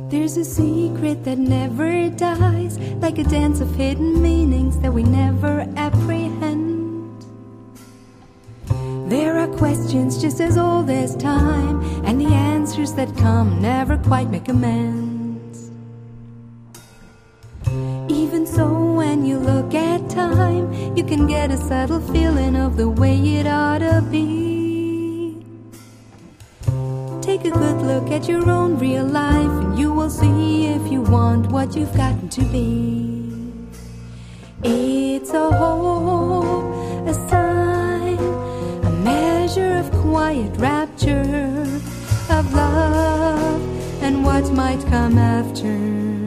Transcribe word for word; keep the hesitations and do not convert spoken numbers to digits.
There's a secret that never dies, like a dance of hidden meanings that we never apprehend. There are questions just as old as time, and the answers that come never quite make amends. Even so, when you look at time, you can get a subtle feeling of the way it ought to be. Take a good look at your own real life, and you will see if you want what you've gotten to be. It's a hope, a sign, a measure of quiet rapture, of love and what might come after.